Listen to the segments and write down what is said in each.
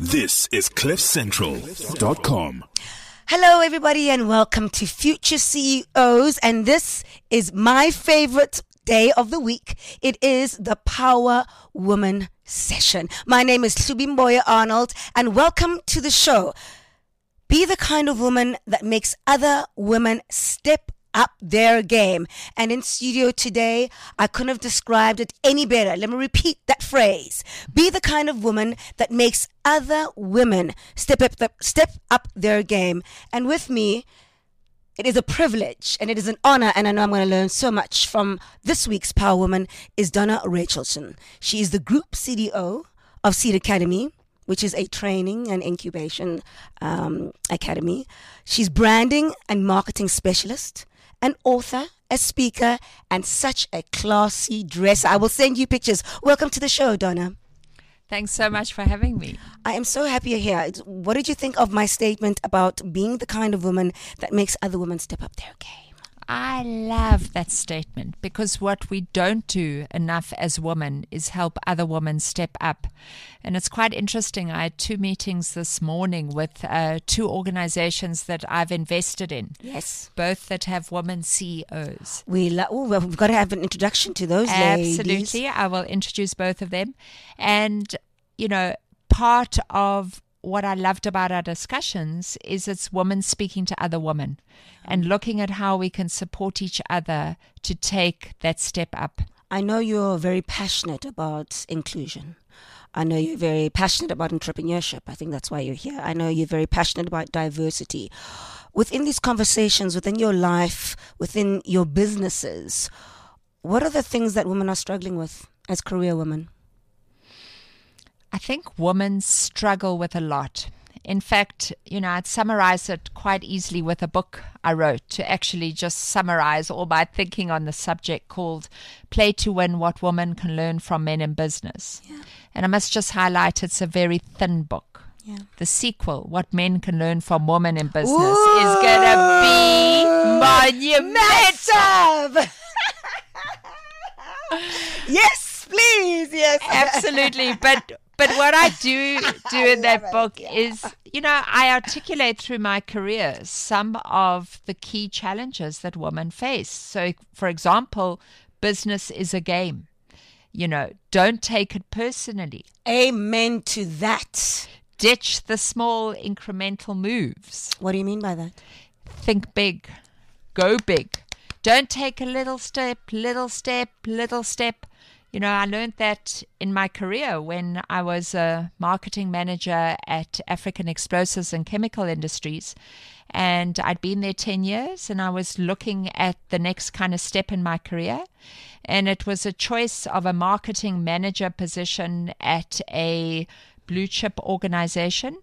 This is CliffCentral.com. Hello, everybody, and welcome to Future CEOs. And this is my favorite day of the week. It is the Power Woman session. My name is Subimboya Arnold, and welcome to the show. Be the kind of woman that makes other women step up their game. And in studio today, I couldn't have described it any better. Let me repeat that phrase. Be the kind of woman that makes other women step up their game. And with me, it is a privilege and it is an honor, and I know I'm going to learn so much from this week's Power Woman, is Donna Rachelson. She is the Group CDO of Seed Academy, which is a training and incubation academy. She's branding and marketing specialist, an author, a speaker, and such a classy dresser. I will send you pictures. Welcome to the show, Donna. Thanks so much for having me. I am so happy you're here. What did you think of my statement about being the kind of woman that makes other women step up their game? I love that statement, because what we don't do enough as women is help other women step up. And it's quite interesting. I had 2 meetings this morning with 2 organizations that I've invested in. Yes. Both that have women CEOs. We've got to have an introduction to those ladies. Absolutely. I will introduce both of them. And, you know, part of what I loved about our discussions is it's women speaking to other women and looking at how we can support each other to take that step up. I know you're very passionate about inclusion. I know you're very passionate about entrepreneurship. I think that's why you're here. I know you're very passionate about diversity. Within these conversations, within your life, within your businesses, what are the things that women are struggling with as career women? I think women struggle with a lot. In fact, you know, I'd summarize it quite easily with a book I wrote to actually just summarize all my thinking on the subject, called Play to Win: What Women Can Learn from Men in Business. Yeah. And I must just highlight, it's a very thin book. Yeah. The sequel, What Men Can Learn from Women in Business, is going to be monumental. Yes, please. Yes. Absolutely. But what I do in that book is, you know, I articulate through my career some of the key challenges that women face. So, for example, business is a game. You know, don't take it personally. Amen to that. Ditch the small incremental moves. What do you mean by that? Think big. Go big. Don't take a little step. You know, I learned that in my career when I was a marketing manager at African Explosives and Chemical Industries. And I'd been there 10 years, and I was looking at the next kind of step in my career. And it was a choice of a marketing manager position at a blue chip organization,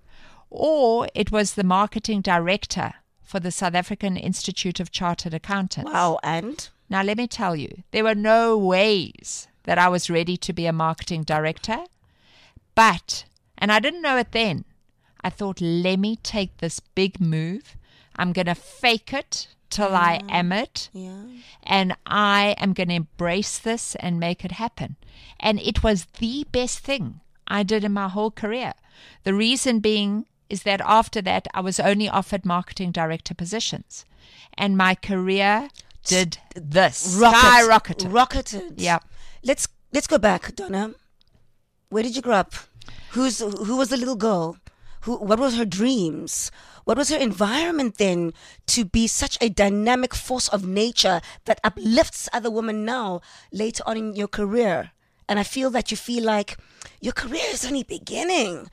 or it was the marketing director for the South African Institute of Chartered Accountants. Wow, and? Now, let me tell you, there were no ways that I was ready to be a marketing director. But, and I didn't know it then, I thought, let me take this big move. I'm going to fake it till I am it. Yeah. And I am going to embrace this and make it happen. And it was the best thing I did in my whole career. The reason being is that after that, I was only offered marketing director positions. And my career did this. Rocketed. Yeah. Let's go back, Donna. Where did you grow up? Who was the little girl? What was her dreams? What was her environment then to be such a dynamic force of nature that uplifts other women now, later on in your career? And I feel that you feel like your career is only beginning.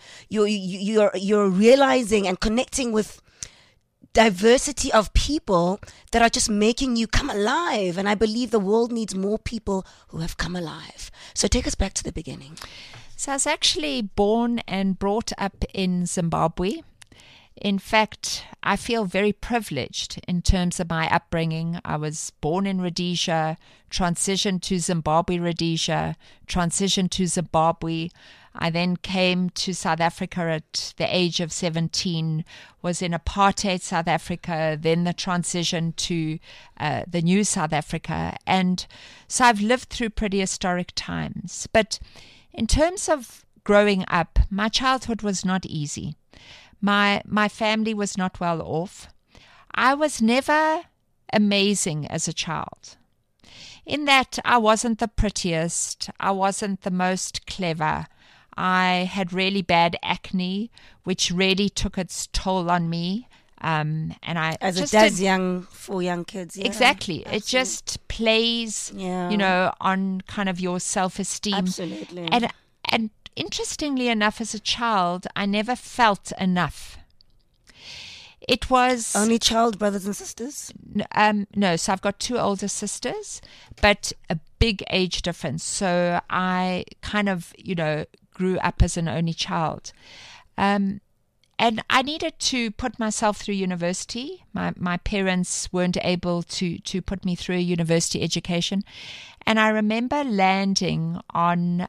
You're realizing and connecting with diversity of people that are just making you come alive. And I believe the world needs more people who have come alive. So take us back to the beginning. So I was actually born and brought up in Zimbabwe. In fact, I feel very privileged in terms of my upbringing. I was born in Rhodesia, transitioned to Zimbabwe, Rhodesia, transitioned to Zimbabwe. I then came to South Africa at the age of 17, was in apartheid South Africa, then the transition to the new South Africa. And so I've lived through pretty historic times. But in terms of growing up, my childhood was not easy. My family was not well off. I was never amazing as a child. In that I wasn't the prettiest, I wasn't the most clever. I had really bad acne, which really took its toll on me. And I As just it does for young kids. Yeah, exactly. absolutely. It just plays, Yeah. on kind of your self-esteem. Absolutely. And interestingly enough, as a child, I never felt enough. It was Only child, brothers and sisters? no. So I've got 2 older sisters, but a big age difference. So I kind of, grew up as an only child. And I needed to put myself through university. My parents weren't able to put me through a university education. And I remember landing on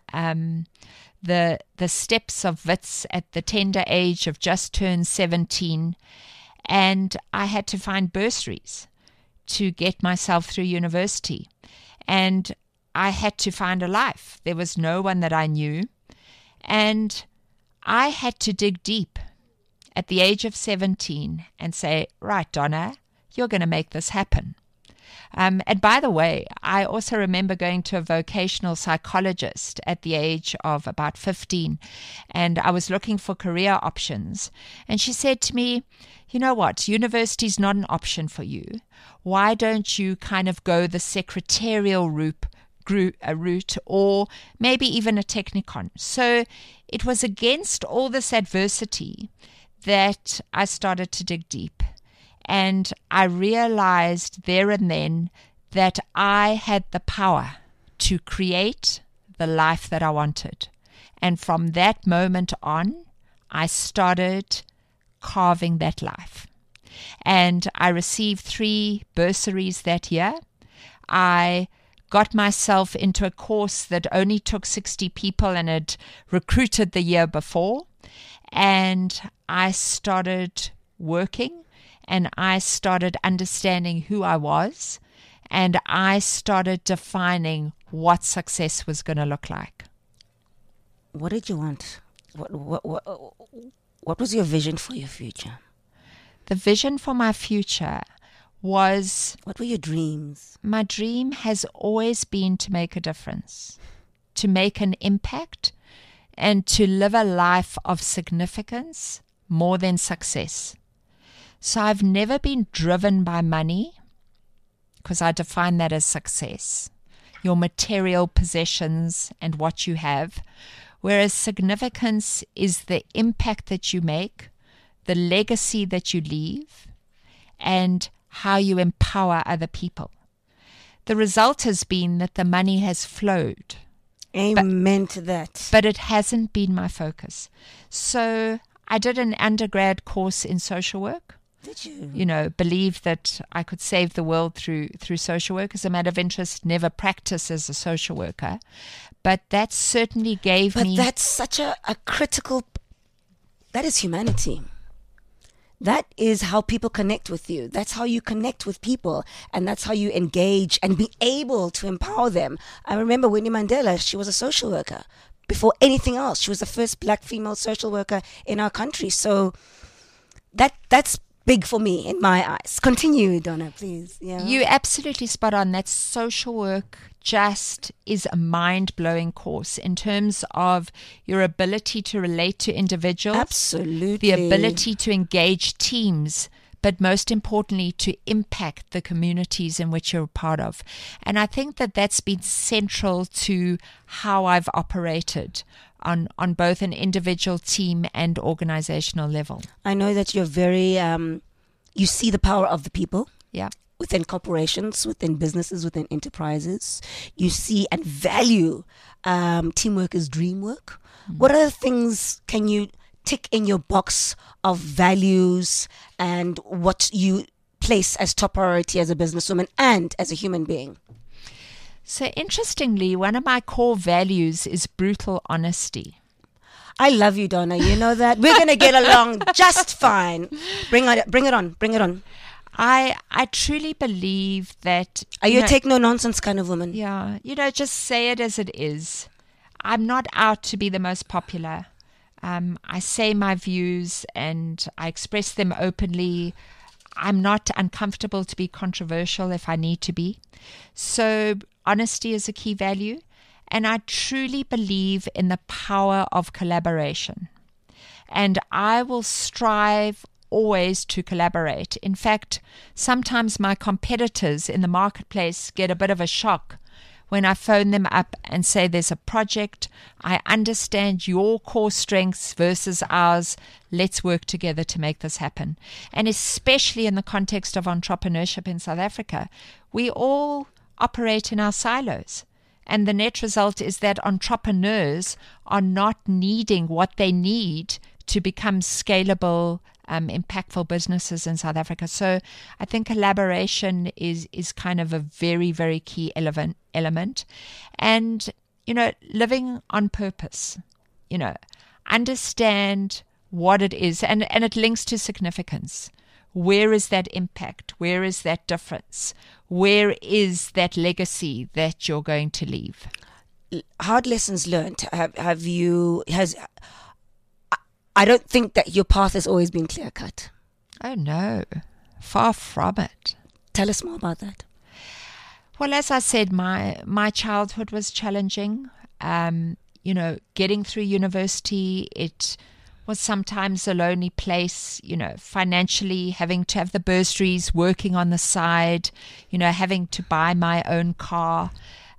the steps of Wits at the tender age of just turned 17. And I had to find bursaries to get myself through university. And I had to find a life. There was no one that I knew. And I had to dig deep at the age of 17 and say, right, Donna, you're going to make this happen. And by the way, I also remember going to a vocational psychologist at the age of about 15, and I was looking for career options. And she said to me, you know what, university is not an option for you. Why don't you kind of go the secretarial route or maybe even a technikon? So it was against all this adversity that I started to dig deep. And I realized there and then that I had the power to create the life that I wanted. And from that moment on, I started carving that life. And I received 3 bursaries that year. I got myself into a course that only took 60 people and had recruited the year before. And I started working, and I started understanding who I was, and I started defining what success was going to look like. What did you want? What was your vision for your future? The vision for my future was... What were your dreams? My dream has always been to make a difference, to make an impact, and to live a life of significance more than success. So I've never been driven by money, because I define that as success, your material possessions and what you have, whereas significance is the impact that you make, the legacy that you leave, and how you empower other people. The result has been that the money has flowed. Amen to that. But it hasn't been my focus. So I did an undergrad course in social work. Did you? Believed that I could save the world through social work. As a matter of interest, never practiced as a social worker. But that certainly gave me... But that's such a critical... That is humanity. That is how people connect with you. That's how you connect with people. And that's how you engage and be able to empower them. I remember Winnie Mandela, she was a social worker. Before anything else, she was the first black female social worker in our country. So that's big for me in my eyes. Continue, Donna, please. Yeah. You're absolutely spot on. That social work just is a mind-blowing course in terms of your ability to relate to individuals. Absolutely. The ability to engage teams, but most importantly, to impact the communities in which you're a part of. And I think that that's been central to how I've operated on both an individual, team, and organizational level. I know that you're very, you see the power of the people. Yeah. Within corporations, within businesses, within enterprises. You see and value teamwork is dream work. Mm-hmm. What other things can you tick in your box of values and what you place as top priority as a businesswoman and as a human being? So interestingly, one of my core values is brutal honesty. I love you, Donna. You know that. We're going to get along just fine. Bring it on. I truly believe that... Are you a take-no-nonsense kind of woman? Yeah. Just say it as it is. I'm not out to be the most popular. I say my views and I express them openly. I'm not uncomfortable to be controversial if I need to be. So honesty is a key value. And I truly believe in the power of collaboration. And I will strive always to collaborate. In fact, sometimes my competitors in the marketplace get a bit of a shock when I phone them up and say there's a project, I understand your core strengths versus ours, let's work together to make this happen. And especially in the context of entrepreneurship in South Africa, we all operate in our silos. And the net result is that entrepreneurs are not needing what they need to become scalable, impactful businesses in South Africa. So I think collaboration is kind of a very, very key element. And, living on purpose, understand what it is. And it links to significance. Where is that impact? Where is that difference? Where is that legacy that you're going to leave? Hard lessons learned. I don't think that your path has always been clear cut. Oh no, far from it. Tell us more about that. Well, as I said, my childhood was challenging. Getting through university, it was sometimes a lonely place, financially having to have the bursaries, working on the side, having to buy my own car,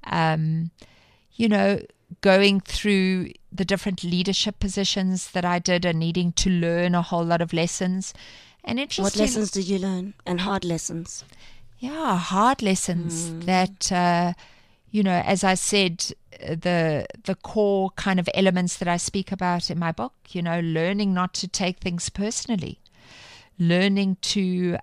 going through the different leadership positions that I did and needing to learn a whole lot of lessons. And interesting. What lessons did you learn? And hard lessons? Yeah, hard lessons that, as I said, the core kind of elements that I speak about in my book, learning not to take things personally, learning to,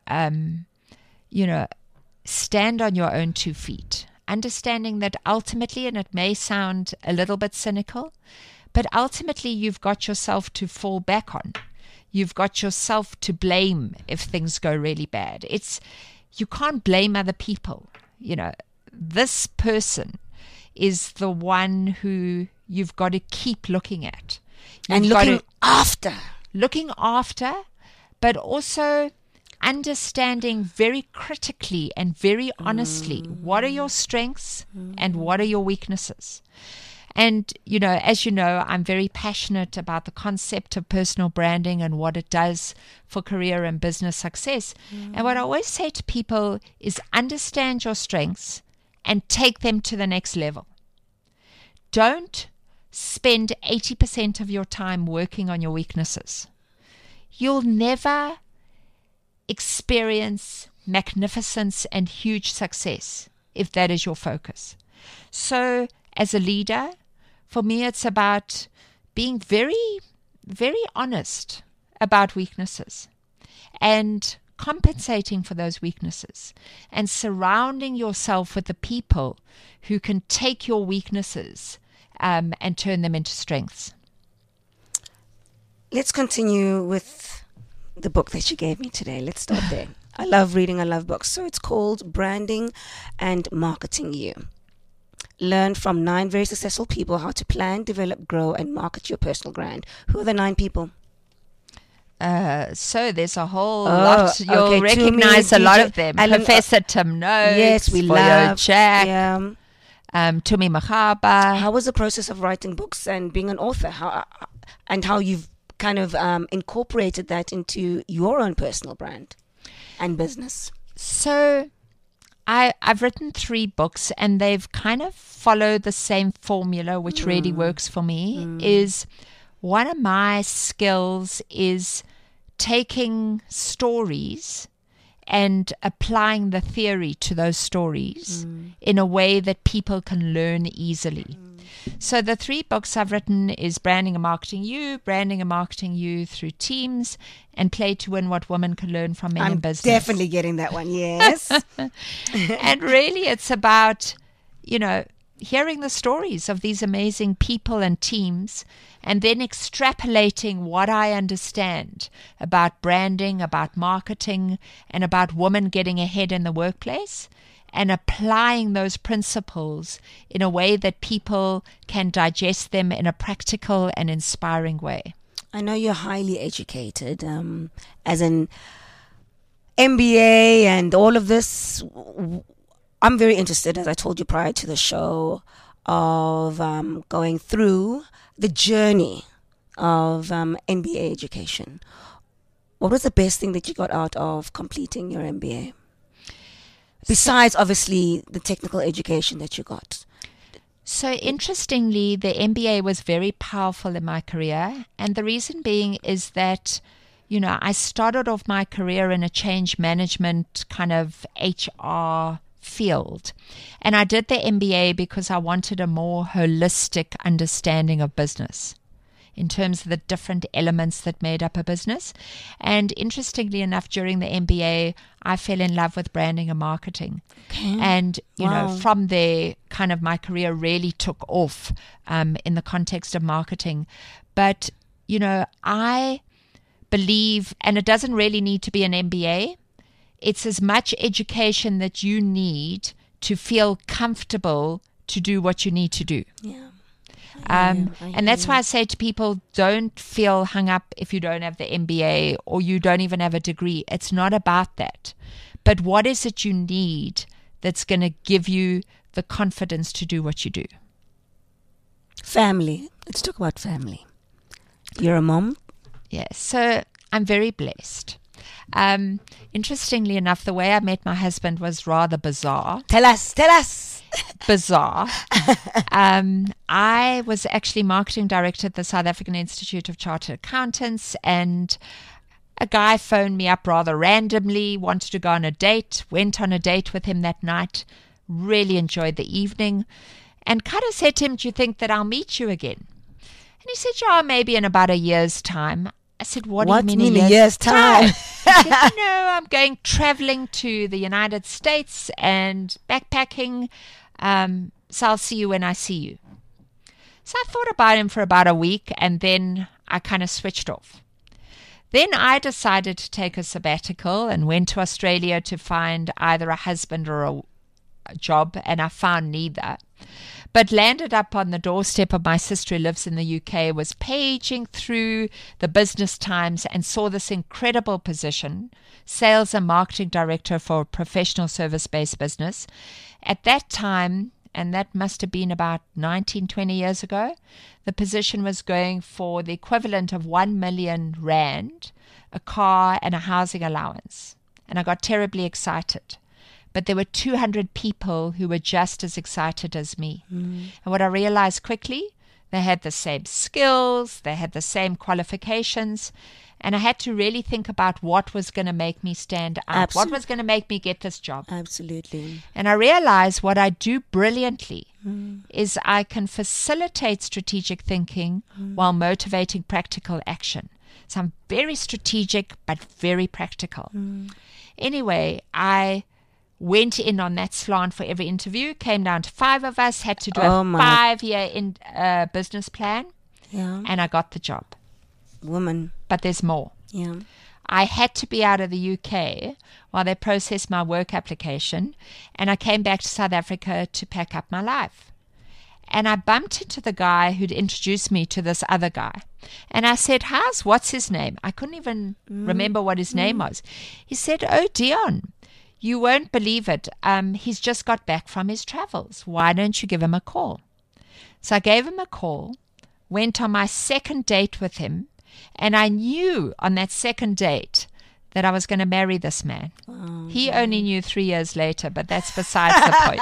stand on your own 2 feet, understanding that ultimately, and it may sound a little bit cynical, but ultimately you've got yourself to fall back on. You've got yourself to blame if things go really bad. You can't blame other people. This person is the one who you've got to keep looking at. And looking after, but also understanding very critically and very honestly what are your strengths and what are your weaknesses. And, as you know, I'm very passionate about the concept of personal branding and what it does for career and business success. And what I always say to people is understand your strengths and take them to the next level. Don't spend 80% of your time working on your weaknesses. You'll never experience magnificence and huge success if that is your focus. So as a leader, for me, it's about being very, very honest about weaknesses and compensating for those weaknesses and surrounding yourself with the people who can take your weaknesses and turn them into strengths. Let's continue with the book that you gave me today. Let's start there. I love reading. I love books. So it's called Branding and Marketing You. Learn from 9 very successful people how to plan, develop, grow, and market your personal brand. Who are the 9 people? So there's a whole lot. You'll recognize a lot of them. Professor Tim Noakes. Yes, we love. Jack. Yeah. Tumi Mahaba. How was the process of writing books and being an author? How you've kind of incorporated that into your own personal brand and business? So I've written 3 books and they've kind of followed the same formula, which really works for me. Is one of my skills is taking stories and applying the theory to those stories in a way that people can learn easily. So the 3 books I've written is Branding and Marketing You through teams, and Play to Win: What Women Can Learn from Men in Business. I'm definitely getting that one, yes. And really it's about, hearing the stories of these amazing people and teams and then extrapolating what I understand about branding, about marketing, and about women getting ahead in the workplace, and applying those principles in a way that people can digest them in a practical and inspiring way. I know you're highly educated, as an MBA and all of this. I'm very interested, as I told you prior to the show, of going through the journey of MBA education. What was the best thing that you got out of completing your MBA? Besides, obviously, the technical education that you got. So interestingly, the MBA was very powerful in my career. And the reason being is that, I started off my career in a change management kind of HR field. And I did the MBA because I wanted a more holistic understanding of business in terms of the different elements that made up a business. And interestingly enough, during the MBA, I fell in love with branding and marketing. Okay. And, from there, kind of my career really took off in the context of marketing. But, I believe, and it doesn't really need to be an MBA, it's as much education that you need to feel comfortable to do what you need to do. Yeah. And that's why I say to people, don't feel hung up if you don't have the MBA or you don't even have a degree. It's not about that. But what is it you need that's going to give you the confidence to do what you do? Family. Let's talk about family. You're a mom? Yes. So I'm very blessed. Interestingly enough, the way I met my husband was rather bizarre. Tell us. Bizarre. I was actually marketing director at the South African Institute of Chartered Accountants, and a guy phoned me up rather randomly, wanted to go on a date, went on a date with him that night, really enjoyed the evening, and kind of said to him, "Do you think that I'll meet you again?" And he said, "Yeah, maybe in about a year's time." I said, what do you mean a year's time? He said, I'm going traveling to the United States and backpacking, so I'll see you when I see you. So I thought about him for about a week, and then I kind of switched off. Then I decided to take a sabbatical and went to Australia to find either a husband or a job, and I found neither. But landed up on the doorstep of my sister who lives in the UK, was paging through the Business Times and saw this incredible position, sales and marketing director for a professional service-based business. At that time, and that must have been about 19, 20 years ago, the position was going for the equivalent of 1 million rand, a car and a housing allowance. And I got terribly excited. But there were 200 people who were just as excited as me. And what I realized quickly, they had the same skills, they had the same qualifications, and I had to really think about what was going to make me stand out, what was going to make me get this job. Absolutely. And I realized what I do brilliantly is I can facilitate strategic thinking while motivating practical action. So I'm very strategic, but very practical. Anyway, I went in on that slant for every interview, came down to 5 of us, had to do a 5-year business plan, and I got the job. Woman. But there's more. Yeah. I had to be out of the UK while they processed my work application, and I came back to South Africa to pack up my life. And I bumped into the guy who'd introduced me to this other guy. And I said, what's his name? I couldn't even remember what his name was. He said, "Oh, Dion, you won't believe it. He's just got back from his travels. Why don't you give him a call?" So I gave him a call, went on my second date with him, and I knew on that second date that I was going to marry this man. Oh, he only knew 3 years later, but that's besides the point.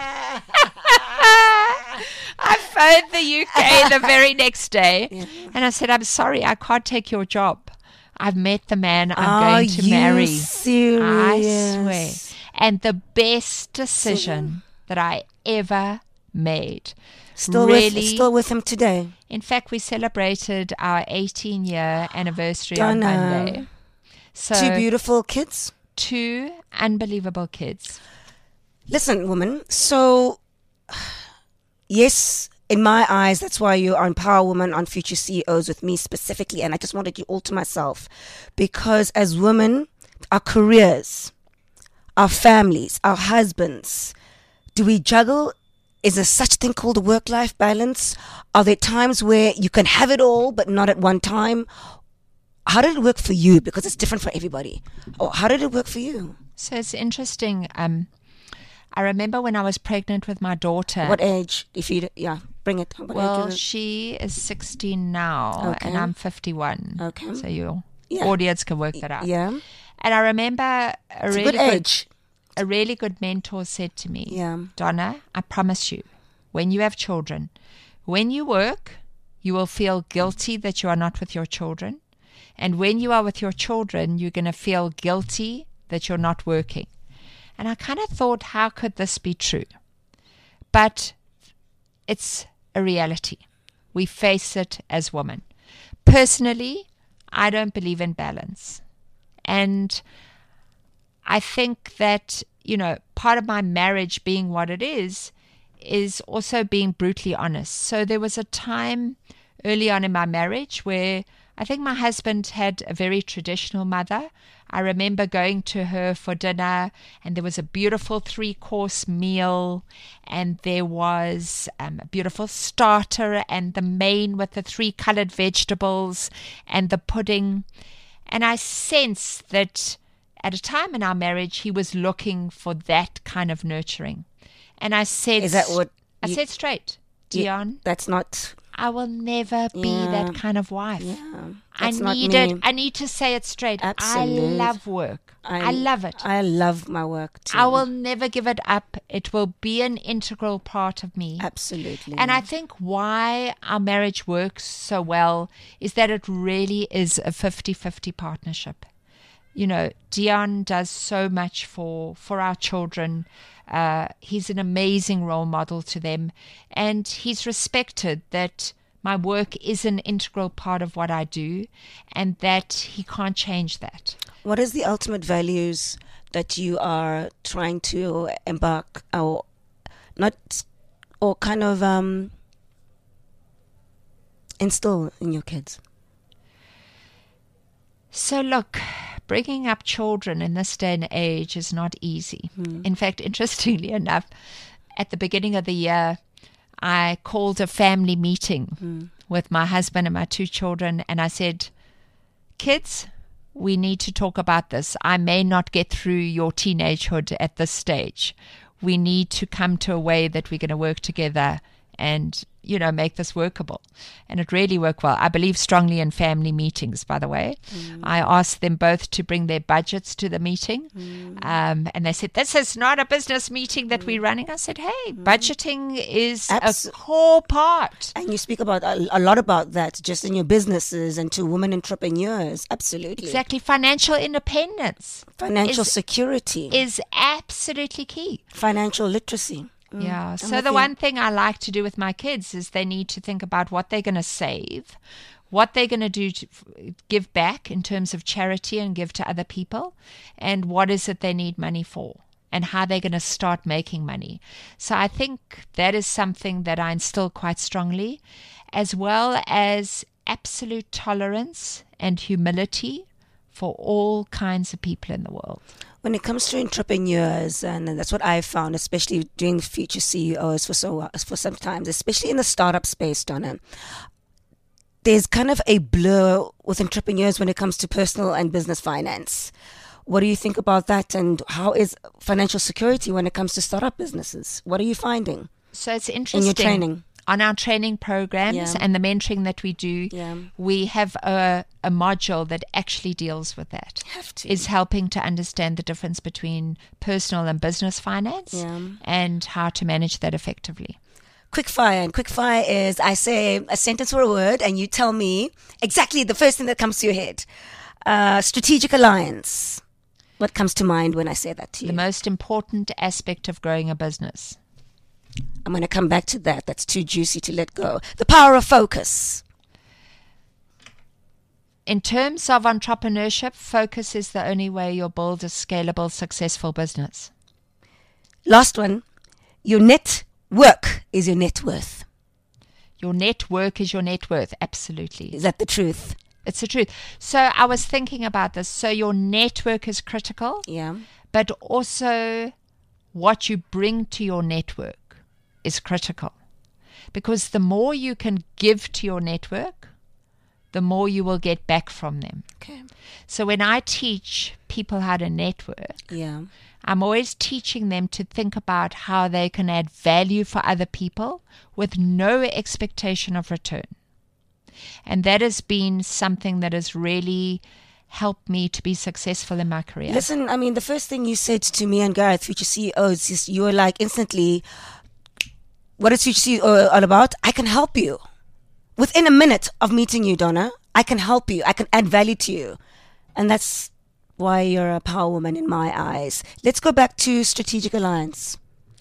I phoned the UK the very next day, and I said, "I'm sorry, I can't take your job. I've met the man I'm going to marry." Serious? I swear. And the best decision that I ever made. Still with him today. In fact, we celebrated our 18-year anniversary on Monday. So 2 beautiful kids. 2 unbelievable kids. Listen, woman. So, yes, in my eyes, that's why you are on Power Woman on Future CEOs with me specifically. And I just wanted you all to myself. Because as women, our careers our families, our husbands, do we juggle? Is there such a thing called a work-life balance? Are there times where you can have it all but not at one time? How did it work for you? Because it's different for everybody. Or how did it work for you? So it's interesting. I remember when I was pregnant with my daughter. What age? Bring it. What Well, age is it? she is 16 now, Okay. and I'm 51. Okay. So your Yeah. audience can work that out. Yeah. And I remember a It's a really good age. a really good mentor said to me, Yeah. Donna, I promise you, when you have children, when you work, you will feel guilty that you are not with your children. And when you are with your children, you're going to feel guilty that you're not working. And I kind of thought, how could this be true? But it's a reality. We face it as women. Personally, I don't believe in balance. And I think that, part of my marriage being what it is also being brutally honest. So there was a time early on in my marriage where I think my husband had a very traditional mother. I remember going to her for dinner, and there was a beautiful 3-course meal, and there was a beautiful starter and the main with the 3 colored vegetables and the pudding. And I sensed that at a time in our marriage, he was looking for that kind of nurturing. And I said, Is that what I said straight, Dion, That's not. I will never be that kind of wife. Yeah. I That's not need me. it. I need to say it straight. Absolute. I love work. I love it. I love my work too. I will never give it up. It will be an integral part of me. Absolutely. And I think why our marriage works so well is that it really is a 50-50 partnership. Dion does so much for our children. He's an amazing role model to them. And he's respected that my work is an integral part of what I do and that he can't change that. What is the ultimate values that you are trying to embark or instill in your kids? So look, bringing up children in this day and age is not easy. In fact, interestingly enough, at the beginning of the year, I called a family meeting with my husband and my 2 children, and I said, kids, we need to talk about this. I may not get through your teenagehood at this stage. We need to come to a way that we're going to work together and, make this workable. And it really worked well. I believe strongly in family meetings, by the way. I asked them both to bring their budgets to the meeting. And they said, this is not a business meeting that we're running. I said, hey, budgeting is a core part. And you speak about a lot about that just in your businesses and to women entrepreneurs. Absolutely. Exactly. Financial independence. Financial security. Is absolutely key. Financial literacy. Yeah. So the one thing I like to do with my kids is they need to think about what they're going to save, what they're going to do to give back in terms of charity and give to other people, and what is it they need money for, and how they're going to start making money. So I think that is something that I instill quite strongly, as well as absolute tolerance and humility for all kinds of people in the world. When it comes to entrepreneurs, and that's what I've found, especially doing Future CEOs for some times, especially in the startup space, Donna, there's kind of a blur with entrepreneurs when it comes to personal and business finance. What do you think about that? And how is financial security when it comes to startup businesses? What are you finding? So it's interesting. In your training? On our training programs and the mentoring that we do, we have a module that actually deals with that. Have to. Is helping to understand the difference between personal and business finance and how to manage that effectively. Quickfire. And quickfire is I say a sentence or a word and you tell me exactly the first thing that comes to your head. Strategic alliance. What comes to mind when I say that to you? The most important aspect of growing a business. I'm going to come back to that. That's too juicy to let go. The power of focus. In terms of entrepreneurship, focus is the only way you'll build a scalable, successful business. Last one. Your network is your net worth. Your network is your net worth. Absolutely. Is that the truth? It's the truth. So I was thinking about this. So your network is critical. Yeah. but also what you bring to your network is critical. Because the more you can give to your network, the more you will get back from them. Okay. So when I teach people how to network, Yeah. I'm always teaching them to think about how they can add value for other people with no expectation of return. And that has been something that has really helped me to be successful in my career. Listen, I mean, the first thing you said to me and Gareth, Future CEOs, is you were like instantly, what is Future CEO all about? I can help you. Within a minute of meeting you, Donna, I can help you. I can add value to you. And that's why you're a power woman in my eyes. Let's go back to Strategic Alliance.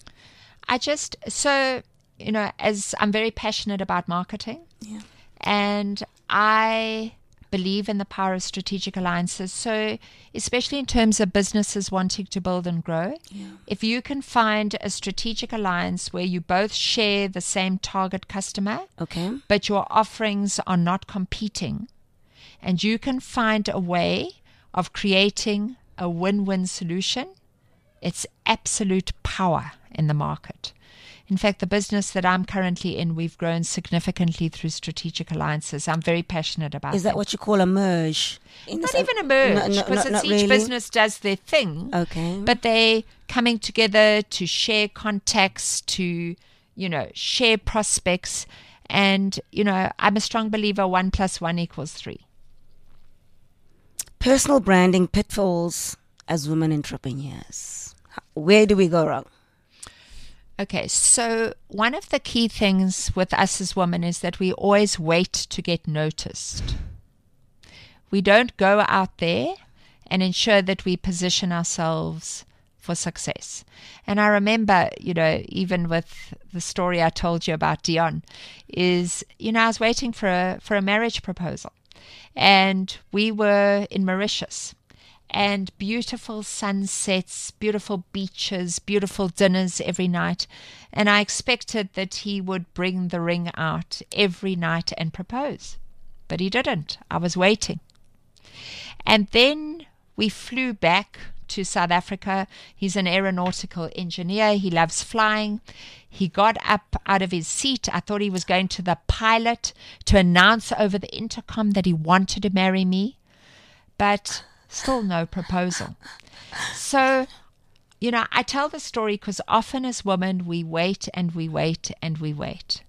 As I'm very passionate about marketing, Yeah. and I believe in the power of strategic alliances. So especially in terms of businesses wanting to build and grow, if you can find a strategic alliance where you both share the same target customer, Okay. but your offerings are not competing, and you can find a way of creating a win-win solution, it's absolute power in the market. In fact, the business that I'm currently in, we've grown significantly through strategic alliances. I'm very passionate about Is that what you call a merge? Not even a merge, because not each really. business does their thing. Okay. But they coming together to share contacts, to, share prospects. And, I'm a strong believer 1 + 1 = 3. Personal branding pitfalls as women entrepreneurs. Where do we go wrong? Okay, so one of the key things with us as women is that we always wait to get noticed. We don't go out there and ensure that we position ourselves for success. And I remember, even with the story I told you about Dion, is, I was waiting for a marriage proposal. And we were in Mauritius. And beautiful sunsets, beautiful beaches, beautiful dinners every night. And I expected that he would bring the ring out every night and propose. But he didn't. I was waiting. And then we flew back to South Africa. He's an aeronautical engineer. He loves flying. He got up out of his seat. I thought he was going to the pilot to announce over the intercom that he wanted to marry me. But still no proposal. So, I tell the story because often as women, we wait and we wait and we wait.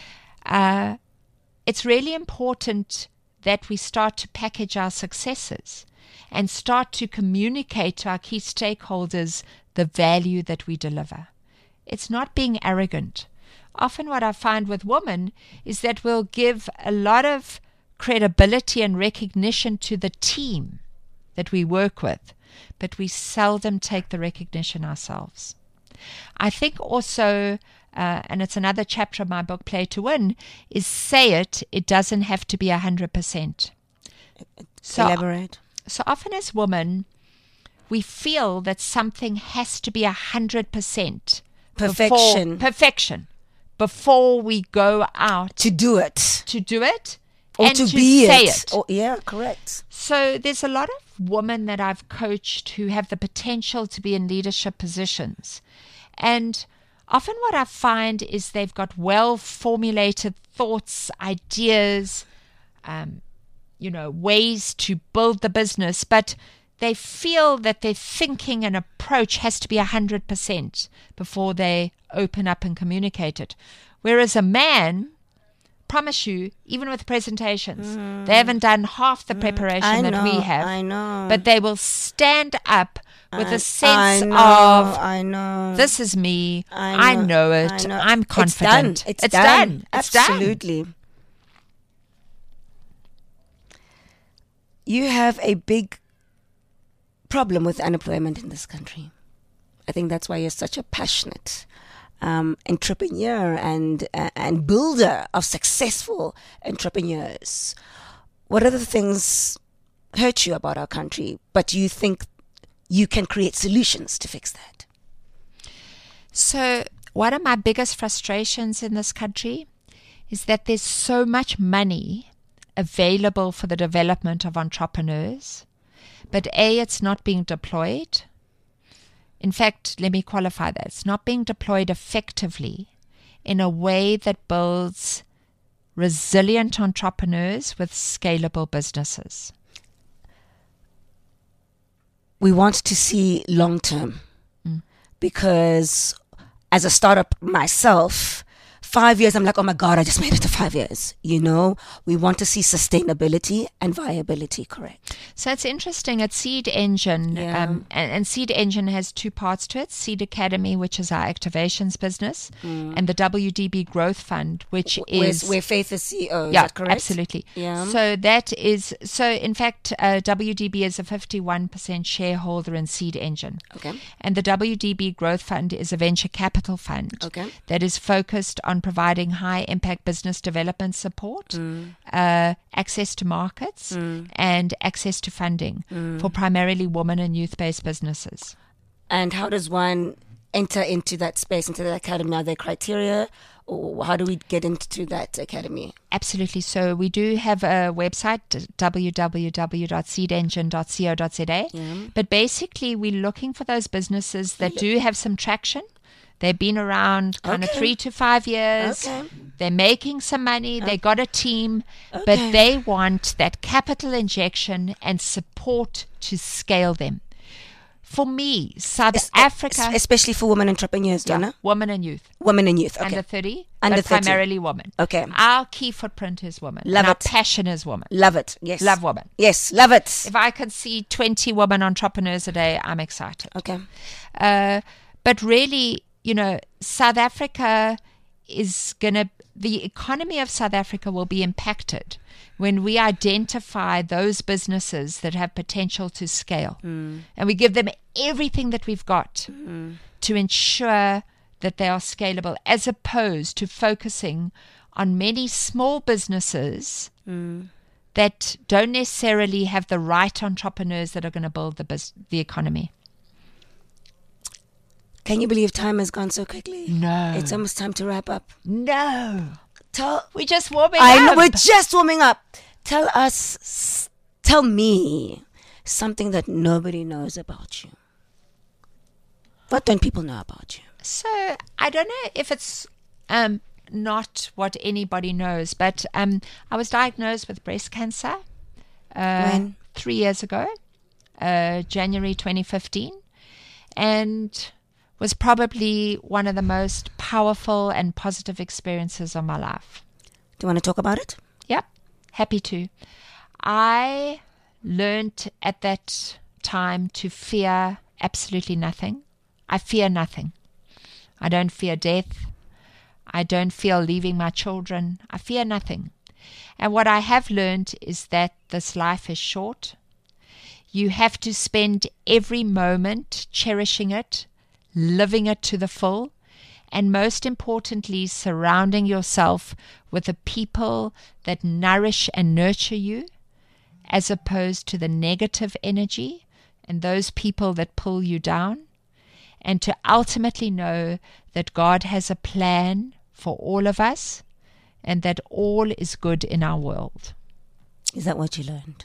It's really important that we start to package our successes and start to communicate to our key stakeholders the value that we deliver. It's not being arrogant. Often what I find with women is that we'll give a lot of credibility and recognition to the team that we work with, but we seldom take the recognition ourselves. I think also, and it's another chapter of my book, Play to Win, is say it doesn't have to be 100%. Elaborate. So often as women, we feel that something has to be 100%. Perfection. Before we go out. To do it. Or and to to be say it. Oh, yeah, correct. So there's a lot of women that I've coached who have the potential to be in leadership positions. And often what I find is they've got well-formulated thoughts, ideas, ways to build the business, but they feel that their thinking and approach has to be 100% before they open up and communicate it. Whereas a man, promise you, even with presentations, they haven't done half the preparation that we have. I know. But they will stand up with a sense I know. this is me. I know it. I'm confident. It's done. It's done. Absolutely. You have a big problem with unemployment in this country. I think that's why you're such a passionate entrepreneur and builder of successful entrepreneurs. What other things hurt you about our country, but you think you can create solutions to fix that? So one of my biggest frustrations in this country is that there's so much money available for the development of entrepreneurs, but A, it's not being deployed, In fact, let me qualify that. It's not being deployed effectively in a way that builds resilient entrepreneurs with scalable businesses. We want to see long term because as a startup myself, 5 years, I'm like, oh my God, I just made it to 5 years. You know, we want to see sustainability and viability, correct? So it's interesting at Seed Engine, Yeah. and Seed Engine has two parts to it: Seed Academy, which is our activations business, and the WDB Growth Fund, which is where Faith is CEO, is yeah, that correct? absolutely. Yeah. So that is in fact, WDB is a 51% shareholder in Seed Engine. Okay. And the WDB Growth Fund is a venture capital fund Okay. that is focused on providing high impact business development support, access to markets, and access to funding for primarily women and youth based businesses. And how does one enter into that space, into that academy? Are there criteria, or how do we get into that academy? Absolutely. So we do have a website, www.seedengine.co.za. But basically, we're looking for those businesses that do have some traction. They've been around kind of 3 to 5 years. Okay. They're making some money. They got a team, but they want that capital injection and support to scale them. For me, South Africa, Especially for women entrepreneurs, Donna? women and youth, Women and youth, okay. under 30, Under but 30. primarily women. Okay. Our key footprint is women. Love and our it. passion is women. Love it, yes. Love women. Yes, love it. If I could see 20 women entrepreneurs a day, I'm excited. Okay. But really, South Africa the economy of South Africa will be impacted when we identify those businesses that have potential to scale. And we give them everything that we've got to ensure that they are scalable, as opposed to focusing on many small businesses that don't necessarily have the right entrepreneurs that are going to build the economy. Can you believe time has gone so quickly? No. It's almost time to wrap up. No. Tell We're just warming I up. know, we're just warming up. Tell me something that nobody knows about you. What don't people know about you? So I don't know if it's not what anybody knows, but I was diagnosed with breast cancer When? 3 years ago, January 2015, and was probably one of the most powerful and positive experiences of my life. Do you want to talk about it? Yep, happy to. I learned at that time to fear absolutely nothing. I fear nothing. I don't fear death. I don't fear leaving my children. I fear nothing. And what I have learned is that this life is short. You have to spend every moment cherishing it, living it to the full, and most importantly, surrounding yourself with the people that nourish and nurture you, as opposed to the negative energy and those people that pull you down, and to ultimately know that God has a plan for all of us and that all is good in our world. Is that what you learned?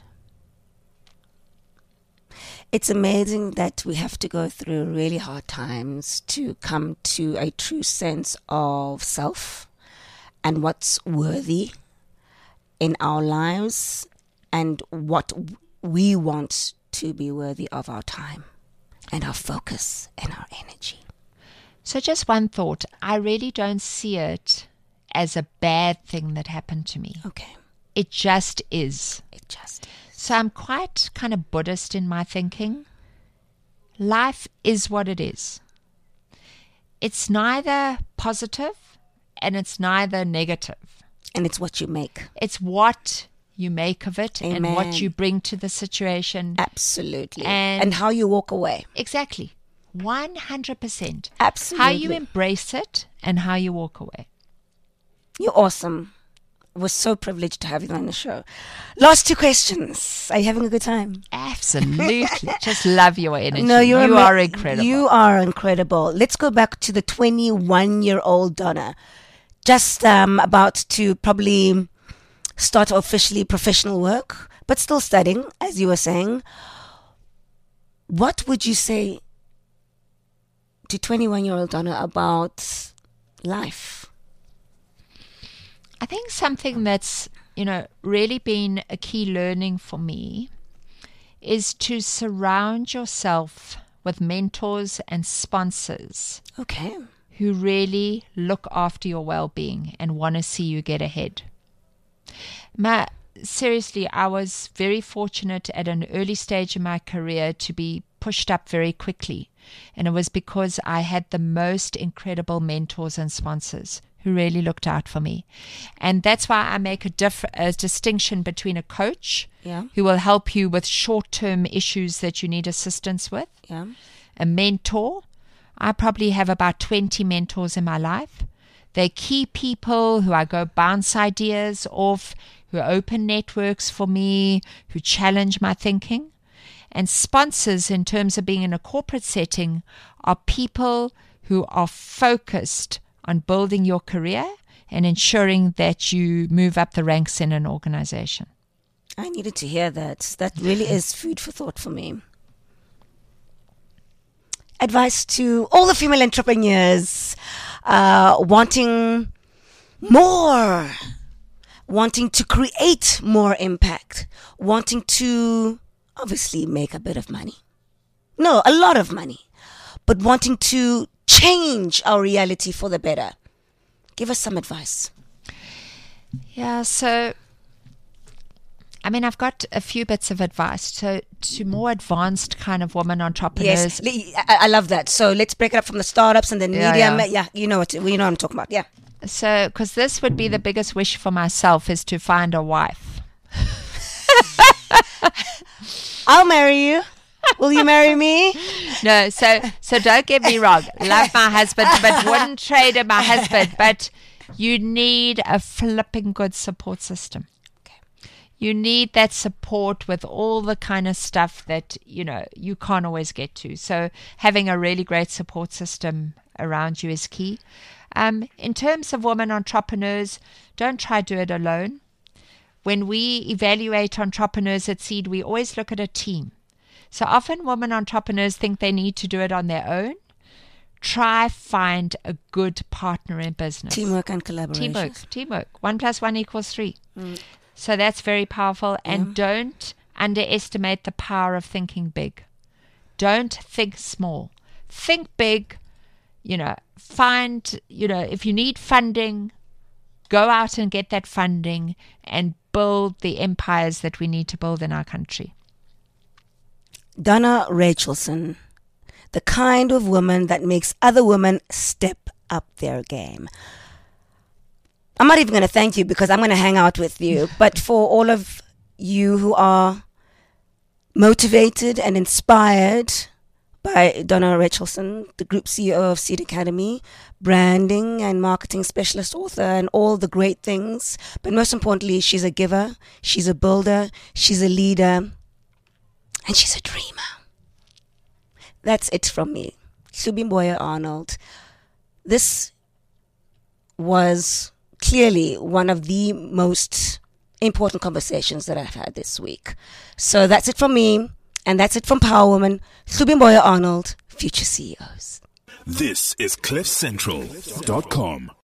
It's amazing that we have to go through really hard times to come to a true sense of self and what's worthy in our lives and what we want to be worthy of our time and our focus and our energy. So just one thought. I really don't see it as a bad thing that happened to me. Okay. It just is. It just is. So I'm quite kind of Buddhist in my thinking. Life is what it is. It's neither positive and it's neither negative. And it's what you make. It's what you make of it and Amen. what you bring to the situation. Absolutely. And- And how you walk away. Exactly. 100%. Absolutely. How you embrace it and how you walk away. You're awesome. We're so privileged to have you on the show. Last two questions. Are you having a good time? Absolutely. Just love your energy. No, you are incredible. You are incredible. Let's go back to the 21-year-old Donna. Just about to probably start officially professional work, but still studying, as you were saying. What would you say to 21-year-old Donna about life? I think something that's, really been a key learning for me is to surround yourself with mentors and sponsors. Okay. Who really look after your well-being and want to see you get ahead. Seriously, I was very fortunate at an early stage in my career to be pushed up very quickly. And it was because I had the most incredible mentors and sponsors who really looked out for me. And that's why I make a distinction between a coach who will help you with short-term issues that you need assistance with, a mentor. I probably have about 20 mentors in my life. They're key people who I go bounce ideas off, who open networks for me, who challenge my thinking. And sponsors, in terms of being in a corporate setting, are people who are focused on building your career and ensuring that you move up the ranks in an organization. I needed to hear that. That really is food for thought for me. Advice to all the female entrepreneurs wanting more, wanting to create more impact, wanting to obviously make a bit of money. No, a lot of money, but wanting to change our reality for the better. Give us some advice. Yeah, so I've got a few bits of advice. So to more advanced kind of women entrepreneurs. Yes, I love that. So let's break it up from the startups and then medium. Yeah, you know what I'm talking about. Yeah. So, because this would be the biggest wish for myself is to find a wife. I'll marry you. Will you marry me? No, so don't get me wrong. Love my husband, but wouldn't trade in my husband. But you need a flipping good support system. You need that support with all the kind of stuff that, you can't always get to. So having a really great support system around you is key. In terms of women entrepreneurs, don't try to do it alone. When we evaluate entrepreneurs at Seed, we always look at a team. So often women entrepreneurs think they need to do it on their own. Try find a good partner in business. Teamwork and collaboration. Teamwork. 1 + 1 = 3. So that's very powerful. And don't underestimate the power of thinking big. Don't think small. Think big. Find, if you need funding, go out and get that funding and build the empires that we need to build in our country. Donna Rachelson, the kind of woman that makes other women step up their game. I'm not even going to thank you because I'm going to hang out with you. But for all of you who are motivated and inspired by Donna Rachelson, the Group CEO of Seed Academy, branding and marketing specialist, author, and all the great things. But most importantly, she's a giver, she's a builder, she's a leader, and she's a dreamer. That's it from me, Hlubimboya Arnold. This was clearly one of the most important conversations that I've had this week. So that's it from me, and that's it from Power Woman, Hlubimboya Arnold, Future CEOs. This is CliffCentral.com.